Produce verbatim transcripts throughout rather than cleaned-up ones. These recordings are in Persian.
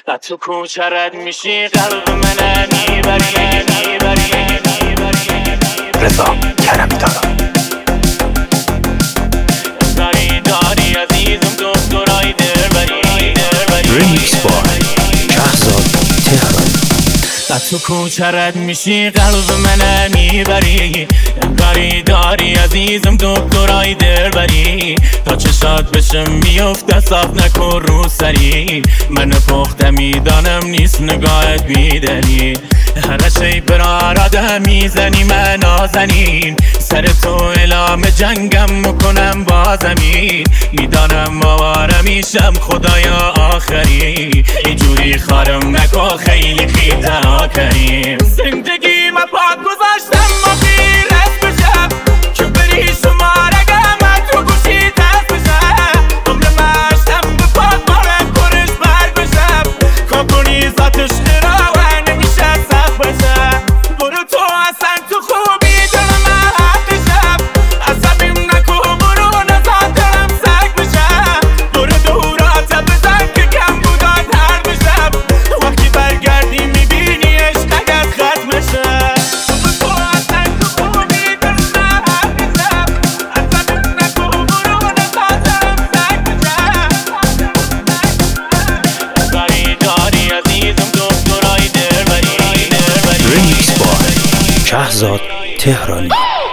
تو کوچرت میشی قلب من میبری میبری رضا کرمی دارا داری داری عزیزم دکترای دربری دربری ریمیکس بای شهرزاد تهرانی تو کوچرت میشی قلب من میبری انگاری داری عزیزم دکترای دربری تا چشات بشه میفته صاف نکن رو سری من پخته میدانم نیست نگاهت بیدلی هر شی براراده میزنی من نازنین سر تو اعلام جنگم میکنم با زمین میدانم آواره میشم خدایا آخری اینجوری خارم نکن خیلی خیلی کریم زندگی ما پاک گذاشتم ما خیرت بشم که بری شماره گمت تو گوشی دست بشم عمر مشتم به پاک بارم کرش برگ بشم کاکنی ذاتش قرار نمیشه سخت بشم برو تو اصلا تو خوبی دل من حق بشم عصبیم نکو برو نزاد دلم سگ بشم برو دورات بزن که کم بودان هر بشم وقتی برگردی میبینی ریمیکس بای شهرزاد تهرانی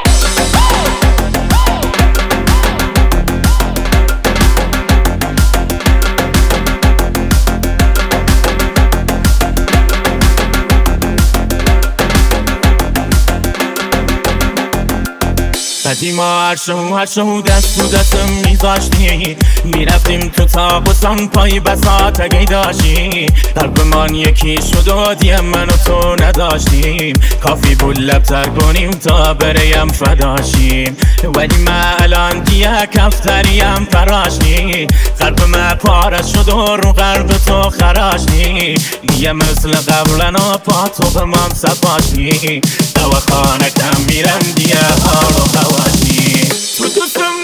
قدیما هرشو هرشو دست تو دستم میذاشتی میرفتیم تو تابستان پای بساط اگه داشتی قلبمان یکی شد و دیم من و تو نداشتیم کافی بود لبتر کنیم تا بریم فداشیم ولی من الان دیگه کفتریم فراشتی قلب من پاره شد و رو قلب تو خراشتی دیگه مثل قبلنا پا تو به من سپاشتی دواخانه کم میرم دیگه حال و خواشتی تو دوستم